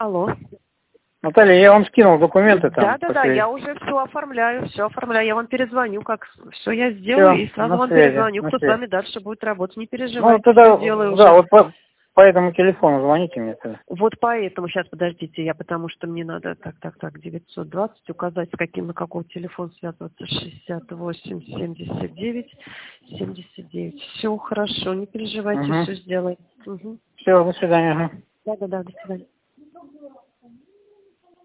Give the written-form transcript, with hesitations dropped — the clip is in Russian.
Алло. Наталья, я вам скинул документы там. Да, я уже все оформляю. Я вам перезвоню, как все я сделаю, Всё, и сразу вам связи, перезвоню, кто с связи. вами дальше будет работать. Не Ну, переживайте, тогда, все делаю да, уже. вот по этому телефону звоните мне тогда. Вот поэтому, сейчас, подождите, потому что мне надо, 920 указать, на какой телефон связываться, 68 79 79. Все хорошо, не переживайте, все сделаем. Угу. Все, до свидания. Ага. Да, до свидания.